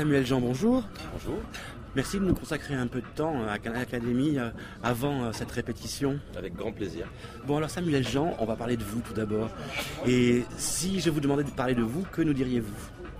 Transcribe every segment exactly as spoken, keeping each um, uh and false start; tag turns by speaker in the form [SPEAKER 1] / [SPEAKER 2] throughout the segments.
[SPEAKER 1] Samuel Jean, bonjour.
[SPEAKER 2] Bonjour.
[SPEAKER 1] Merci de nous consacrer un peu de temps à l'Académie avant cette répétition.
[SPEAKER 2] Avec grand plaisir.
[SPEAKER 1] Bon alors Samuel Jean, on va parler de vous tout d'abord. Et si je vous demandais de parler de vous, que nous diriez-vous ?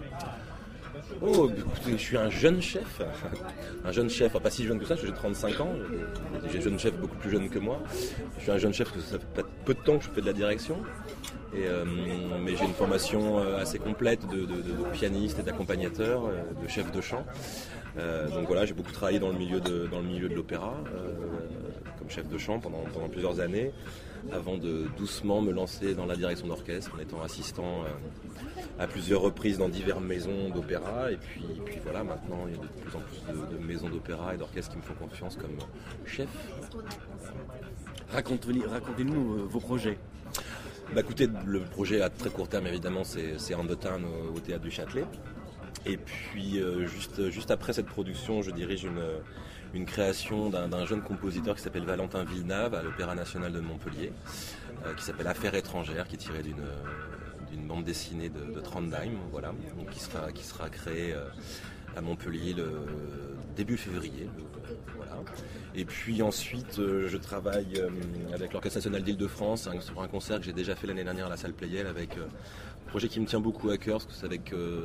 [SPEAKER 2] Oh, écoutez, je suis un jeune chef. Un jeune chef, pas si jeune que ça, j'ai trente-cinq ans. J'ai un jeune chef beaucoup plus jeune que moi. Je suis un jeune chef parce que ça fait peu de temps que je fais de la direction. Et, euh, mais j'ai une formation assez complète de, de, de, de pianiste et d'accompagnateur, de chef de chant. Euh, donc voilà, j'ai beaucoup travaillé dans le milieu de, dans le milieu de l'opéra, euh, comme chef de chant pendant, pendant plusieurs années, avant de doucement me lancer dans la direction d'orchestre, en étant assistant euh, à plusieurs reprises dans diverses maisons d'opéra. Et puis, puis voilà, maintenant il y a de plus en plus de, de maisons d'opéra et d'orchestres qui me font confiance comme chef.
[SPEAKER 1] Racontez-nous, racontez-nous vos projets.
[SPEAKER 2] Bah écoutez, le projet à très court terme évidemment c'est, c'est On the Town au, au Théâtre du Châtelet. Et puis euh, juste, juste après cette production, je dirige une, une création d'un, d'un jeune compositeur qui s'appelle Valentin Villeneuve à l'Opéra National de Montpellier, euh, qui s'appelle Affaires étrangères, qui est tiré d'une, d'une bande dessinée de, de Trondheim, voilà, donc qui sera, qui sera créée euh, à Montpellier le début février. Euh, voilà. Et puis ensuite, euh, je travaille euh, avec l'Orchestre National d'Île-de-France sur un concert que j'ai déjà fait l'année dernière à la salle Pleyel avec euh, un projet qui me tient beaucoup à cœur, parce que c'est avec, euh,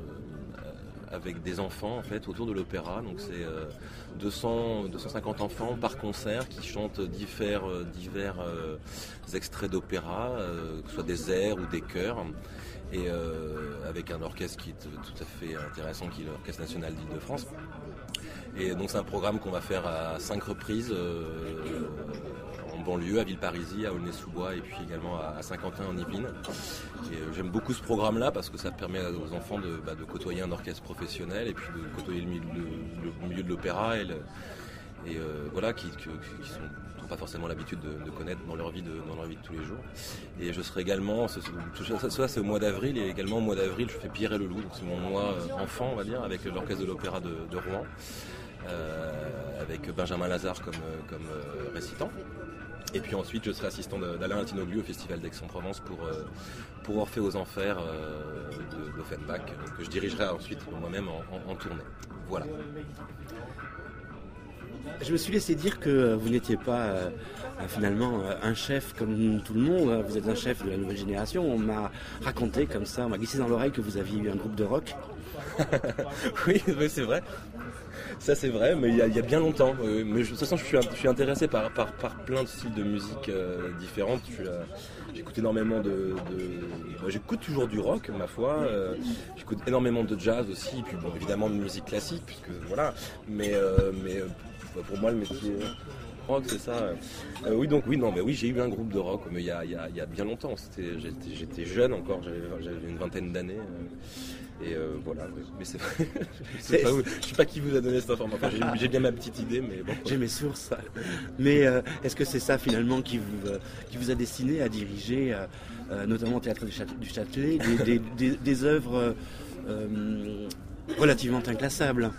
[SPEAKER 2] avec des enfants en fait autour de l'opéra. Donc c'est euh, deux cents, deux cent cinquante enfants par concert qui chantent divers, euh, divers euh, extraits d'opéra, euh, que ce soit des airs ou des chœurs. Et euh, avec un orchestre qui est tout à fait intéressant, qui est l'Orchestre National d'Île-de-France. Et donc c'est un programme qu'on va faire à cinq reprises euh, en banlieue, à Villeparisis, à Aulnay-sous-Bois et puis également à Saint-Quentin en Yvelines. Et euh, j'aime beaucoup ce programme-là parce que ça permet aux enfants de, bah, de côtoyer un orchestre professionnel et puis de côtoyer le milieu, le, le milieu de l'opéra et, le, et euh, voilà, qui, qui, qui sont pas forcément l'habitude de, de connaître dans leur vie de dans leur vie de tous les jours. Et je serai également, ça c'est au mois d'avril, et également au mois d'avril je fais Pierre et le Loup, donc c'est mon mois enfant on va dire, avec l'orchestre de l'opéra de, de Rouen, euh, avec Benjamin Lazare comme, comme euh, récitant. Et puis ensuite je serai assistant d'Alain Antinoglu au Festival d'Aix-en-Provence pour, euh, pour Orphée aux Enfers euh, de, d'Offenbach, que je dirigerai ensuite moi-même en, en, en tournée. Voilà.
[SPEAKER 1] Je me suis laissé dire que vous n'étiez pas euh, finalement un chef comme tout le monde, vous êtes un chef de la nouvelle génération. On m'a raconté comme ça, on m'a glissé dans l'oreille que vous aviez eu un groupe de rock.
[SPEAKER 2] oui, oui, c'est vrai. Ça c'est vrai, mais il y a, il y a bien longtemps. Euh, mais je, de toute façon, je suis, je suis intéressé par, par, par plein de styles de musique euh, différentes. Je suis, euh, j'écoute énormément de, de... Moi, j'écoute toujours du rock, ma foi. Euh, j'écoute énormément de jazz aussi, et puis bon, évidemment de musique classique, puisque voilà. Mais, euh, mais euh, pour moi, le métier rock, c'est ça. Euh, oui, donc oui, non, mais oui, j'ai eu un groupe de rock, mais il y a, il y a, il y a bien longtemps. C'était, j'étais, j'étais jeune encore, j'avais, j'avais une vingtaine d'années. Euh, Et euh, voilà, mais c'est vrai. je sais pas où, je sais pas qui vous a donné cette information. Enfin, j'ai, j'ai bien ma petite idée, mais bon.
[SPEAKER 1] J'ai mes sources. Mais euh, est-ce que c'est ça finalement qui vous, euh, qui vous a destiné à diriger, euh, euh, notamment au Théâtre du, Châtelet, du Châtelet, des, des, des, des œuvres euh, relativement inclassables?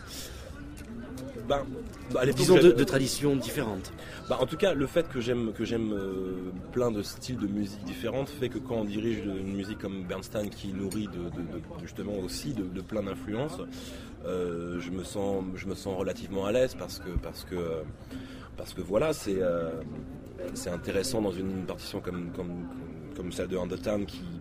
[SPEAKER 2] Ben, bah,
[SPEAKER 1] disons de, de traditions différentes.
[SPEAKER 2] Bah, en tout cas, le fait que j'aime, que j'aime euh, plein de styles de musique différentes fait que quand on dirige une musique comme Bernstein qui nourrit de, de, de, justement aussi de, de plein d'influences, euh, je me sens, je me sens relativement à l'aise parce que, parce que, parce que voilà, c'est, euh, c'est intéressant dans une partition comme, comme, comme celle de On the Town qui,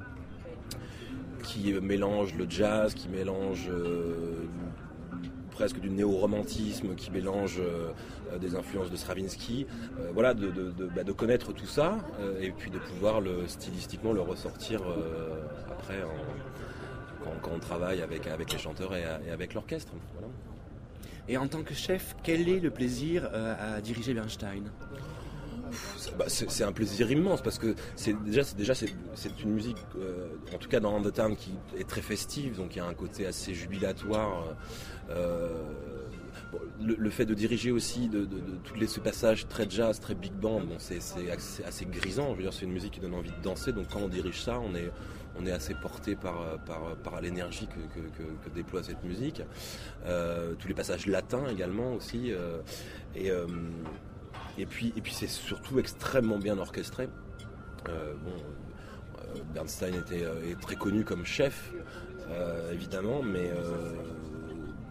[SPEAKER 2] qui mélange le jazz, qui mélange euh, presque du néo-romantisme, qui mélange euh, des influences de Stravinsky, euh, voilà, de, de, de, bah, de connaître tout ça euh, et puis de pouvoir le, stylistiquement le ressortir euh, après en, quand, quand on travaille avec, avec les chanteurs et, et avec l'orchestre. Voilà.
[SPEAKER 1] Et en tant que chef, quel est le plaisir euh, à diriger Bernstein ?
[SPEAKER 2] Bah, c'est, c'est un plaisir immense parce que c'est déjà, c'est, déjà c'est, c'est une musique, euh, en tout cas dans On the Town, qui est très festive, donc il y a un côté assez jubilatoire. Euh, bon, le, le fait de diriger aussi de, de, de tous les, ce passages très jazz, très big band, bon, c'est, c'est assez, assez grisant. Je veux dire, c'est une musique qui donne envie de danser, donc quand on dirige ça, on est, on est assez porté par, par, par l'énergie que, que, que, que déploie cette musique. Euh, tous les passages latins également aussi. Euh, et euh, Et puis, et puis c'est surtout extrêmement bien orchestré. Euh, bon, euh, Bernstein était, euh, est très connu comme chef, euh, évidemment, mais, euh,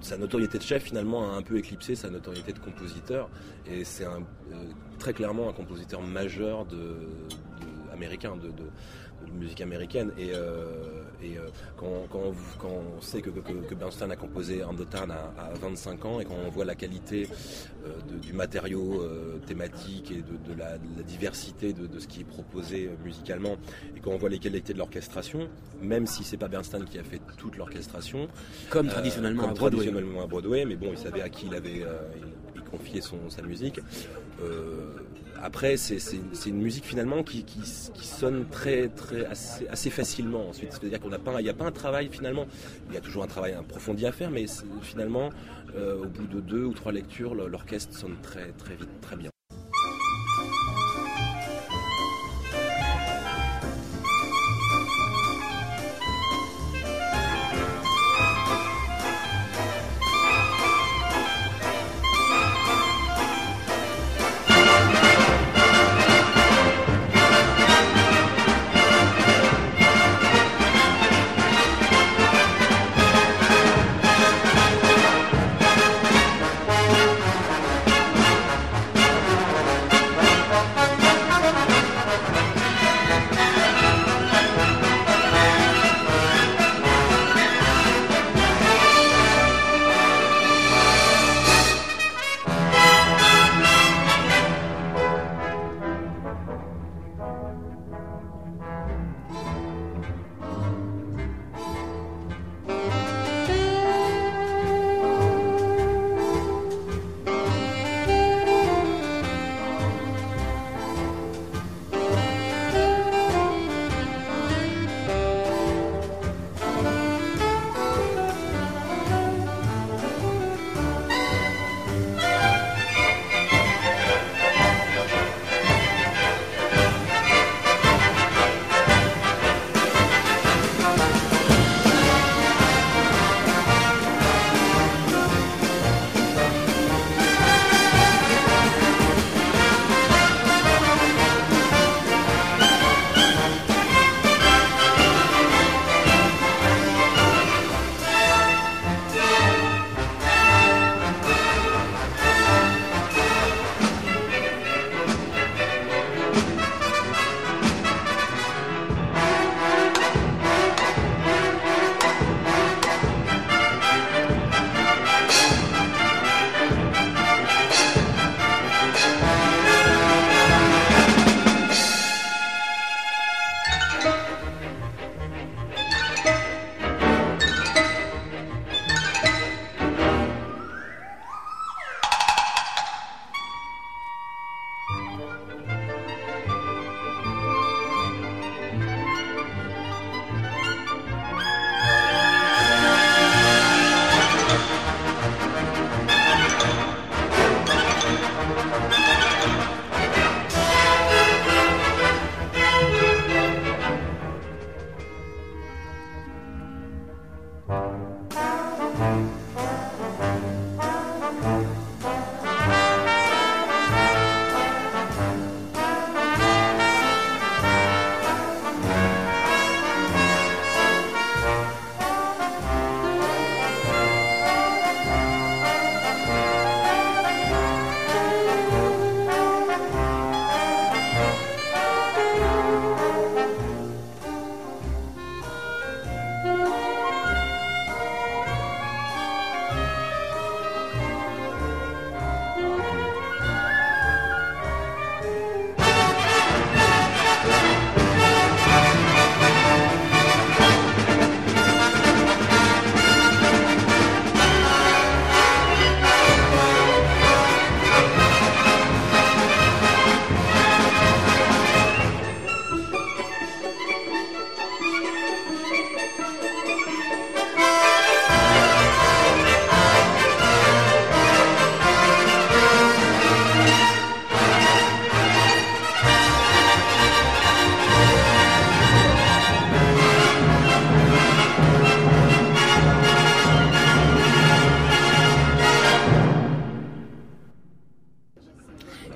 [SPEAKER 2] sa notoriété de chef finalement a un peu éclipsé sa notoriété de compositeur, et c'est un, euh, très clairement un compositeur majeur de, de américain, de, de, de musique américaine. Et, euh, et euh, quand, quand, on, quand on sait que, que, que Bernstein a composé On the Town à, à vingt-cinq ans, et quand on voit la qualité euh, de, du matériau euh, thématique et de, de, la, de la diversité de, de ce qui est proposé euh, musicalement, et quand on voit les qualités de l'orchestration, même si c'est pas Bernstein qui a fait toute l'orchestration,
[SPEAKER 1] comme
[SPEAKER 2] euh,
[SPEAKER 1] traditionnellement,
[SPEAKER 2] comme
[SPEAKER 1] à, Broadway.
[SPEAKER 2] traditionnellement à Broadway, mais bon, il savait à qui il avait euh, il, il confiait son, sa musique. Euh, Après, c'est, c'est, c'est une musique finalement qui, qui, qui sonne très, très assez, assez facilement ensuite. C'est-à-dire qu'on n'a pas, il n'y a pas un travail finalement. Il y a toujours un travail approfondi à faire, mais finalement, euh, au bout de deux ou trois lectures, l'orchestre sonne très, très vite, très bien.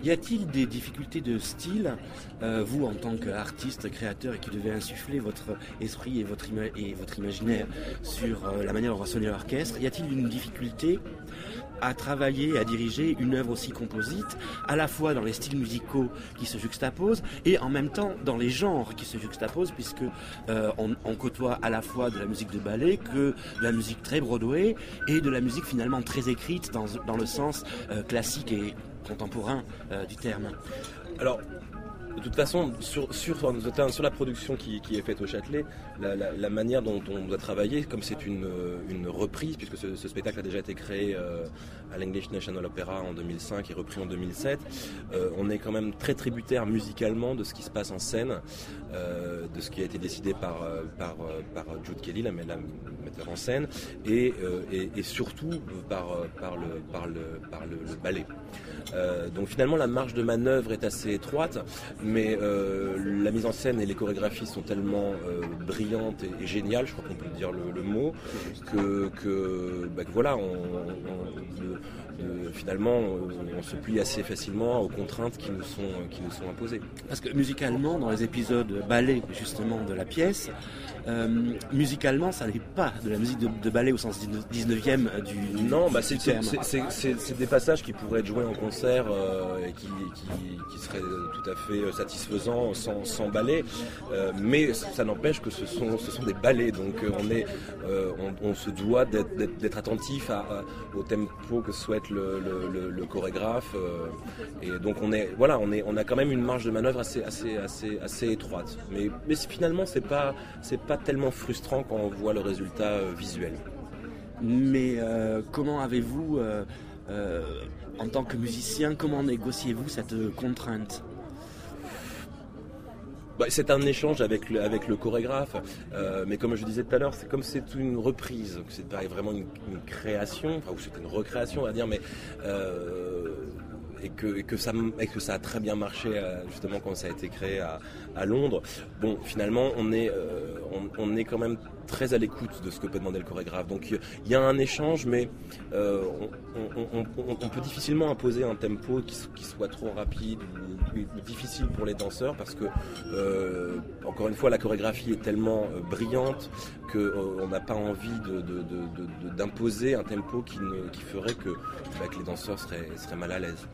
[SPEAKER 1] Y a-t-il des difficultés de style, euh, vous en tant qu'artiste, créateur et qui devez insuffler votre esprit et votre, ima- et votre imaginaire sur euh, la manière dont va sonner l'orchestre, y a-t-il une difficulté à travailler, à diriger une œuvre aussi composite, à la fois dans les styles musicaux qui se juxtaposent et en même temps dans les genres qui se juxtaposent, puisque euh, on, on côtoie à la fois de la musique de ballet que de la musique très Broadway et de la musique finalement très écrite dans, dans le sens euh, classique et contemporain euh, du terme.
[SPEAKER 2] Alors, de toute façon, sur, sur, sur la production qui, qui est faite au Châtelet, la, la, la manière dont, dont on doit travailler, comme c'est une, une reprise, puisque ce, ce spectacle a déjà été créé euh, à l'English National Opera en deux mille cinq et repris en deux mille sept, euh, on est quand même très tributaire musicalement de ce qui se passe en scène, euh, de ce qui a été décidé par, par, par Jude Kelly, la, la metteur en scène, et, euh, et, et surtout par, par, le, par, le, par le, le ballet. Euh, donc finalement la marge de manœuvre est assez étroite, mais euh, la mise en scène et les chorégraphies sont tellement euh, brillantes et, et géniales, je crois qu'on peut dire le, le mot, que, que, bah, que voilà, on, on, le, le, finalement on, on se plie assez facilement aux contraintes qui nous sont, qui nous sont imposées.
[SPEAKER 1] Parce que musicalement, dans les épisodes ballet justement de la pièce, euh, musicalement ça n'est pas de la musique de, de ballet au sens dix-neuvième du, du
[SPEAKER 2] Non, bah
[SPEAKER 1] du
[SPEAKER 2] c'est,
[SPEAKER 1] terme.
[SPEAKER 2] c'est, c'est, c'est, c'est des passages qui pourraient être joués en concert euh, et qui, qui, qui seraient tout à fait satisfaisants sans, sans ballet, euh, mais ça n'empêche que ce sont, ce sont des ballets, donc euh, on, est, euh, on, on se doit d'être, d'être, d'être attentif à, à, au tempo que souhaite le, le, le, le chorégraphe, euh, et donc on, est, voilà, on, est, on a quand même une marge de manœuvre assez, assez, assez, assez étroite, mais, mais finalement c'est pas, c'est pas tellement frustrant quand on voit le résultat euh, visuel.
[SPEAKER 1] Mais euh, comment avez-vous, euh, euh, en tant que musicien, comment négociez-vous cette contrainte ?
[SPEAKER 2] Bah, c'est un échange avec le, avec le chorégraphe, euh, mais comme je disais tout à l'heure, c'est comme c'est une reprise, c'est pas vraiment une, une création, enfin ou c'est une recréation on va dire, mais euh, et que, et que ça et que ça a très bien marché euh, justement quand ça a été créé à, à Londres. Bon, finalement, on est euh, on, on est quand même très à l'écoute de ce que peut demander le chorégraphe. Donc il y a un échange, mais euh, on, on, on, on, on peut difficilement imposer un tempo qui, qui soit trop rapide ou, ou difficile pour les danseurs, parce que euh, encore une fois, la chorégraphie est tellement euh, brillante qu'on euh, n'a pas envie de, de, de, de, d'imposer un tempo qui, ne, qui ferait que, bah, que les danseurs seraient, seraient mal à l'aise.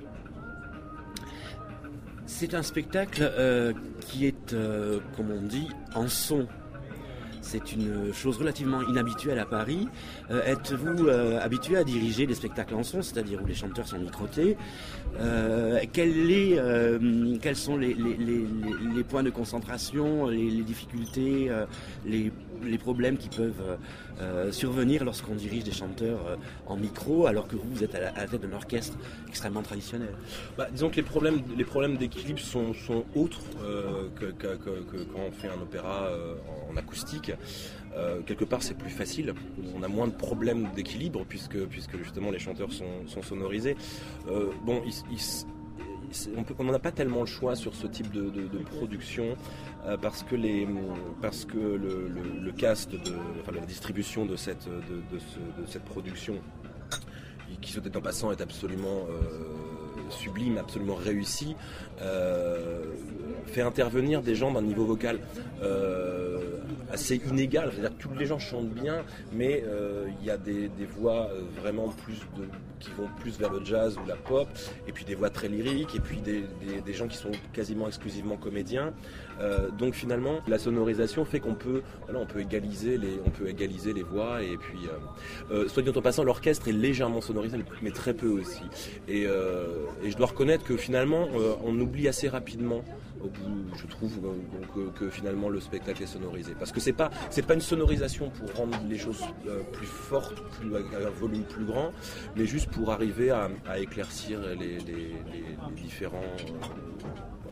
[SPEAKER 1] C'est un spectacle euh, qui est, euh, comme on dit, en son. C'est une chose relativement inhabituelle à Paris. Euh, êtes-vous euh, habitué à diriger des spectacles en son, c'est-à-dire où les chanteurs sont microtés ? euh, quel est, euh, Quels sont les, les, les, les points de concentration, les, les difficultés, euh, les, les problèmes qui peuvent euh, survenir lorsqu'on dirige des chanteurs euh, en micro, alors que vous, vous êtes à la, à la tête d'un orchestre extrêmement traditionnel ?
[SPEAKER 2] Bah, disons que les problèmes, les problèmes d'équilibre sont, sont autres euh, que, que, que, que quand on fait un opéra euh, en acoustique. Euh, quelque part c'est plus facile, on a moins de problèmes d'équilibre puisque, puisque justement les chanteurs sont, sont sonorisés. Euh, bon, il, il, on peut, on n'en a pas tellement le choix sur ce type de, de, de production euh, parce que, les, parce que le, le, le cast, de, enfin la distribution de cette, de, de, ce, de cette production, qui soit dit en passant est absolument euh, sublime, absolument réussi, euh, fait intervenir des gens d'un niveau vocal euh, assez inégal. C'est-à-dire que tous les gens chantent bien, mais euh, il y a des, des voix vraiment plus de, qui vont plus vers le jazz ou la pop, et puis des voix très lyriques, et puis des, des, des gens qui sont quasiment exclusivement comédiens. Euh, donc finalement, la sonorisation fait qu'on peut, voilà, on peut égaliser les, on peut égaliser les voix, et puis, euh, euh, soit dit en passant, l'orchestre est légèrement sonorisé, mais très peu aussi. Et, euh, et je dois reconnaître que finalement, euh, on oublie assez rapidement, au bout, je trouve, que, que finalement le spectacle est sonorisé. Parce que c'est pas, c'est pas une sonorisation pour rendre les choses euh, plus fortes, plus, à un volume plus grand, mais juste pour arriver à, à éclaircir les, les, les, les différents. Euh,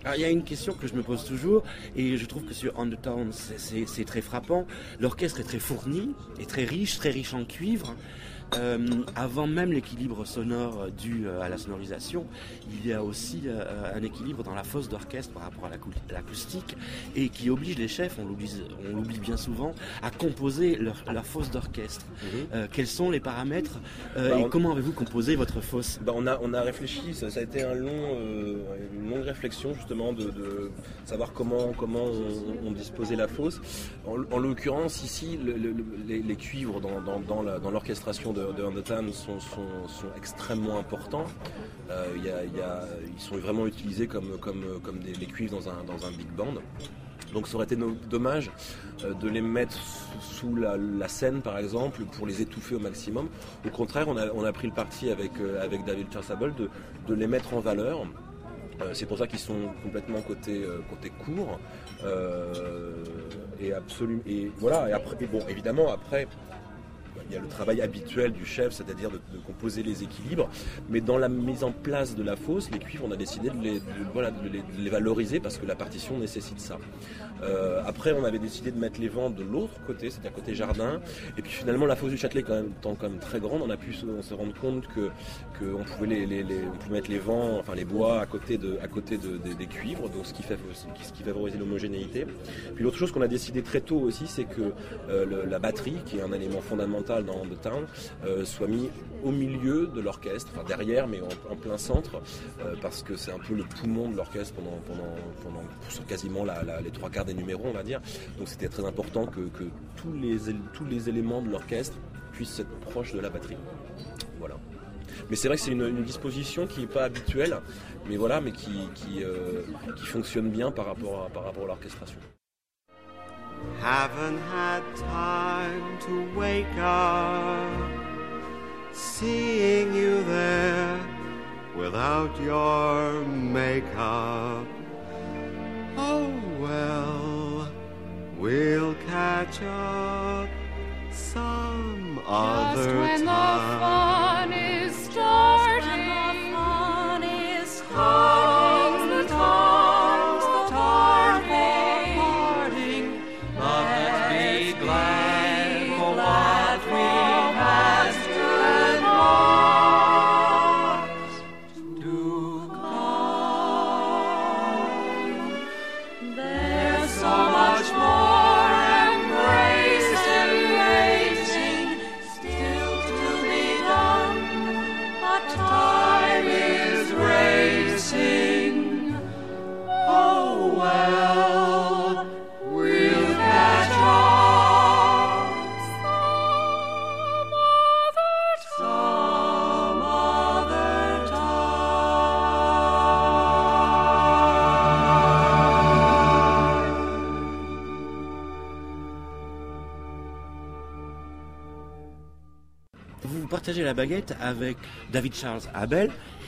[SPEAKER 1] Alors, il y a une question que je me pose toujours, et je trouve que sur Undertown, c'est, c'est, c'est très frappant. L'orchestre est très fourni, et très riche, très riche en cuivre. Euh, avant même l'équilibre sonore dû à la sonorisation, il y a aussi euh, un équilibre dans la fosse d'orchestre par rapport à l'acoustique, et qui oblige les chefs, on l'oublie, on l'oublie bien souvent, à composer leur, leur fosse d'orchestre. Mmh. Euh, quels sont les paramètres euh, bah, et on... comment avez-vous composé votre fosse?
[SPEAKER 2] bah, on, a, on a réfléchi, ça, ça a été un long, euh, une longue réflexion justement de, de savoir comment, comment on, on disposait la fosse. En, en l'occurrence ici, le, le, les, les cuivres dans, dans, dans, la, dans l'orchestration de de, de Undertown sont, sont, sont extrêmement importants. Euh, y a, y a, ils sont vraiment utilisés comme, comme, comme des, des cuivres dans un, dans un big band. Donc ça aurait été no, dommage euh, de les mettre sous la, la scène par exemple pour les étouffer au maximum. Au contraire, on a, on a pris le parti avec, euh, avec David Chersable de, de les mettre en valeur. Euh, c'est pour ça qu'ils sont complètement côté, euh, côté court. Euh, et, absolument, et voilà, et après, et bon, évidemment après... Il y a le travail habituel du chef, c'est-à-dire de, de composer les équilibres. Mais dans la mise en place de la fosse, les cuivres, on a décidé de les, de, voilà, de les, de les valoriser parce que la partition nécessite ça. Euh, après, on avait décidé de mettre les vents de l'autre côté, c'est-à-dire côté jardin. Et puis finalement, la fosse du Châtelet, quand même, étant quand même très grande, on a pu se, on se rendre compte que qu'on pouvait les, les, les, on pouvait mettre les vents, enfin les bois à côté de, à côté de, de, des cuivres, donc ce qui fait, ce qui favorisait l'homogénéité. Puis l'autre chose qu'on a décidé très tôt aussi, c'est que euh, le, la batterie, qui est un élément fondamental dans Undertown, euh, soit mis au milieu de l'orchestre, enfin derrière mais en, en plein centre, euh, parce que c'est un peu le poumon de l'orchestre pendant, pendant, pendant sur quasiment la, la, les trois quarts des numéros, on va dire. Donc c'était très important que, que tous, les, tous les éléments de l'orchestre puissent être proches de la batterie. Voilà. Mais c'est vrai que c'est une, une disposition qui n'est pas habituelle, mais voilà, mais qui, qui, euh, qui fonctionne bien par rapport à, par rapport à l'orchestration.
[SPEAKER 3] Haven't had time to wake up, seeing you there without your makeup. Oh well, we'll catch up some
[SPEAKER 4] Just
[SPEAKER 3] other
[SPEAKER 4] when
[SPEAKER 3] time.
[SPEAKER 4] the fun is starting, the fun is starting, the time's the parting, parting.
[SPEAKER 3] Let's be glad for
[SPEAKER 4] glad
[SPEAKER 3] what we passed
[SPEAKER 4] for
[SPEAKER 3] to come.
[SPEAKER 4] There's so much more embracing, embracing, still to be done. But time is racing. Oh well, we'll catch up some other time.
[SPEAKER 1] Vous partagez la baguette avec David Charles Abel.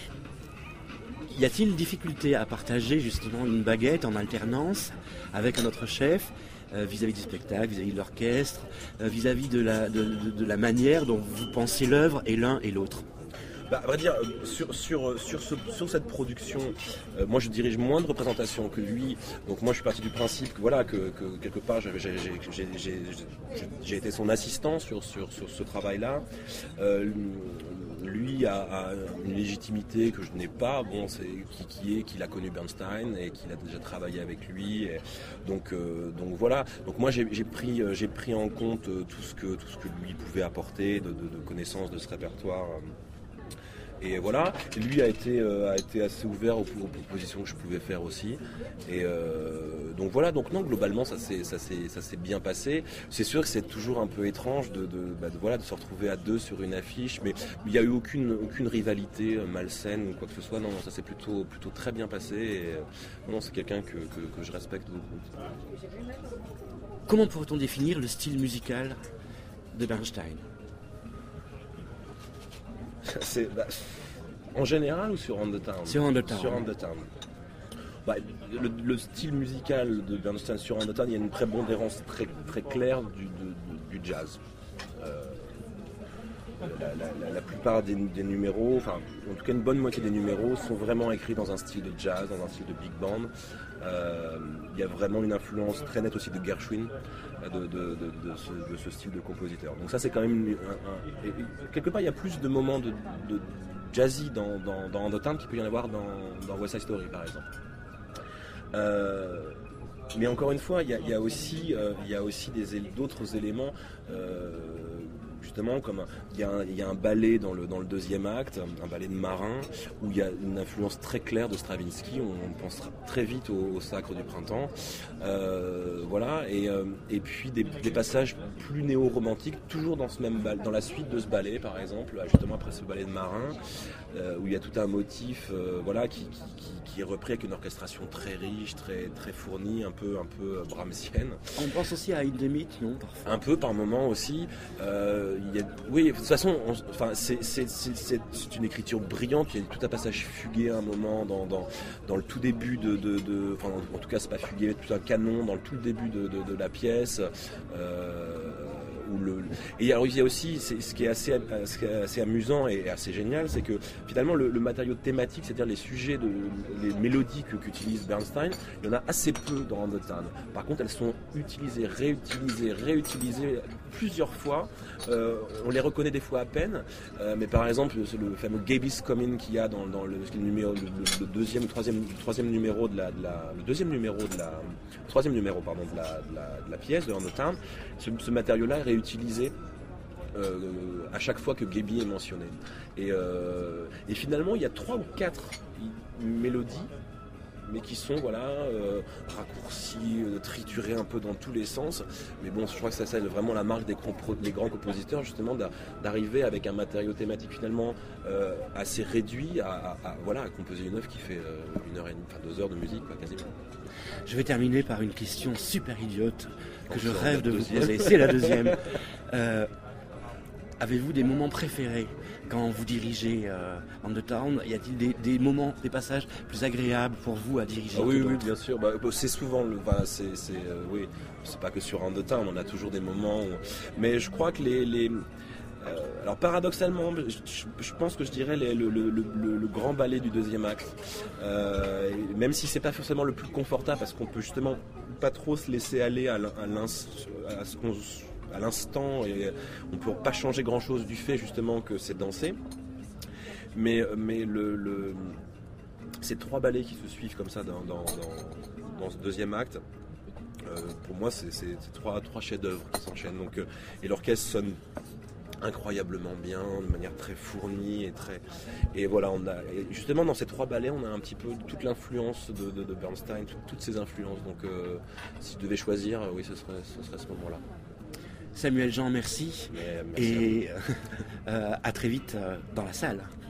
[SPEAKER 1] Y a-t-il difficulté à partager justement une baguette en alternance avec un autre chef euh, vis-à-vis du spectacle, vis-à-vis de l'orchestre, euh, vis-à-vis de la, de, de, de la manière dont vous pensez l'œuvre et l'un et l'autre?
[SPEAKER 2] Bah, à vrai dire, sur, sur, sur, ce, sur cette production, euh, moi je dirige moins de représentations que lui. Donc moi je suis parti du principe que, voilà, que, que quelque part j'ai, j'ai, j'ai, j'ai, j'ai été son assistant sur, sur, sur ce travail-là. Euh, lui a, a une légitimité que je n'ai pas, bon, c'est, qui, qui est qu'il a connu Bernstein et qu'il a déjà travaillé avec lui. Et donc, euh, donc voilà. Donc moi j'ai, j'ai, pris, j'ai pris en compte tout ce que, tout ce que lui pouvait apporter de, de, de connaissances de ce répertoire. Et voilà, lui a été, euh, a été assez ouvert aux, aux propositions que je pouvais faire aussi. Et euh, donc voilà, donc non, globalement ça s'est, ça s'est, ça s'est bien passé. C'est sûr que c'est toujours un peu étrange de, de, bah, de, voilà, de se retrouver à deux sur une affiche, mais il n'y a eu aucune, aucune rivalité malsaine ou quoi que ce soit. Non, ça s'est plutôt, plutôt très bien passé. Et, euh, non, c'est quelqu'un que, que, que je respecte beaucoup.
[SPEAKER 1] Comment pourrait-on définir le style musical de Bernstein?
[SPEAKER 2] C'est, bah, en général ou sur Undertown?
[SPEAKER 1] Sur Undertown.
[SPEAKER 2] Sur Undertown. Bah, le, le style musical de Bernstein sur Undertown, il y a une prépondérance très, très claire du, de, du jazz. Euh, la, la, la plupart des, des numéros, enfin en tout cas une bonne moitié des numéros sont vraiment écrits dans un style de jazz, dans un style de big band. Euh, il y a vraiment une influence très nette aussi de Gershwin, de, de, de, de, ce, de ce style de compositeur. Donc ça c'est quand même un, un, et, et, quelque part il y a plus de moments de, de jazzy dans, dans, dans Undertone qu'il peut y en avoir dans, dans West Side Story par exemple. Euh, mais encore une fois, il y a, il y a aussi, euh, il y a aussi des, d'autres éléments. Euh, Justement, comme un, il, y a un, il y a un ballet dans le, dans le deuxième acte, un ballet de marin, où il y a une influence très claire de Stravinsky. On, on pensera très vite au, au Sacre du printemps. Euh, voilà, et, euh, et puis des, des passages plus néo-romantiques, toujours dans, ce même bal, dans la suite de ce ballet, par exemple, justement après ce ballet de marin, euh, où il y a tout un motif euh, voilà, qui, qui, qui, qui est repris avec une orchestration très riche, très, très fournie, un peu, un peu brahmsienne.
[SPEAKER 1] On pense aussi à Hindemith, non parfois.
[SPEAKER 2] Un peu par moment aussi. Euh, Il y a, oui, de toute façon, on, enfin, c'est, c'est, c'est, c'est, c'est une écriture brillante. Il y a tout un passage fugué à un moment dans, dans, dans le tout début de, de, de enfin, en tout cas, c'est pas fugué, tout un canon dans le tout début de, de, de la pièce. Euh, où le, et alors, il y a aussi, c'est, ce qui est assez, assez amusant et assez génial, c'est que finalement le, le matériau thématique, c'est-à-dire les sujets, de, les mélodies que, qu'utilise Bernstein, il y en a assez peu dans Undertone. Par contre, elles sont utilisées, réutilisées, réutilisées plusieurs fois. Euh, on les reconnaît des fois à peine, euh, mais par exemple le fameux Gaby's Comin' qu'il y a dans, dans le, le, numéro, le, le deuxième, troisième, troisième numéro de la, de la, le deuxième numéro de la, troisième numéro pardon de la, de la, de la pièce de Undertone, ce, ce matériau-là est réutilisé euh, à chaque fois que Gaby est mentionné. Et, euh, et finalement, il y a trois ou quatre mélodies, mais qui sont voilà euh, raccourcis, euh, triturés un peu dans tous les sens. Mais bon, je crois que ça c'est vraiment la marque des, compro- des grands compositeurs, justement, d'a- d'arriver avec un matériau thématique finalement euh, assez réduit à, à, à, voilà, à composer une œuvre qui fait euh, une heure et demie, enfin deux heures de musique, quoi, quasiment.
[SPEAKER 1] Je vais terminer par une question super idiote que
[SPEAKER 2] Donc,
[SPEAKER 1] je
[SPEAKER 2] c'est
[SPEAKER 1] rêve
[SPEAKER 2] la
[SPEAKER 1] de vous
[SPEAKER 2] deuxième.
[SPEAKER 1] poser. C'est la deuxième. Euh, avez-vous des moments préférés quand vous dirigez euh, Undertone? Y a-t-il des, des moments, des passages plus agréables pour vous à diriger?
[SPEAKER 2] Ah oui,
[SPEAKER 1] que
[SPEAKER 2] oui,
[SPEAKER 1] d'autres
[SPEAKER 2] bien sûr. Bah, c'est souvent le. Bah, c'est, c'est, euh, oui, c'est pas que sur Undertone, on a toujours des moments. Où... Mais je crois que les. les euh, alors paradoxalement, je, je, je pense que je dirais les, le, le, le, le grand ballet du deuxième acte. Euh, même si c'est pas forcément le plus confortable, parce qu'on peut justement pas trop se laisser aller à, à, l'inst, à ce qu'on. à l'instant, et on ne peut pas changer grand chose du fait justement que c'est dansé, mais, mais le, le, ces trois ballets qui se suivent comme ça dans, dans, dans, dans ce deuxième acte, euh, pour moi c'est, c'est, c'est trois, trois chefs-d'œuvre qui s'enchaînent. Donc, euh, et l'orchestre sonne incroyablement bien, de manière très fournie et très et voilà, on a et justement dans ces trois ballets on a un petit peu toute l'influence de, de, de Bernstein, tout, toutes ces influences. Donc euh, si je devais choisir, euh, oui ce serait, ce serait ce moment-là.
[SPEAKER 1] Samuel Jean, merci,
[SPEAKER 2] Mais, merci
[SPEAKER 1] et euh, à très vite euh, dans la salle.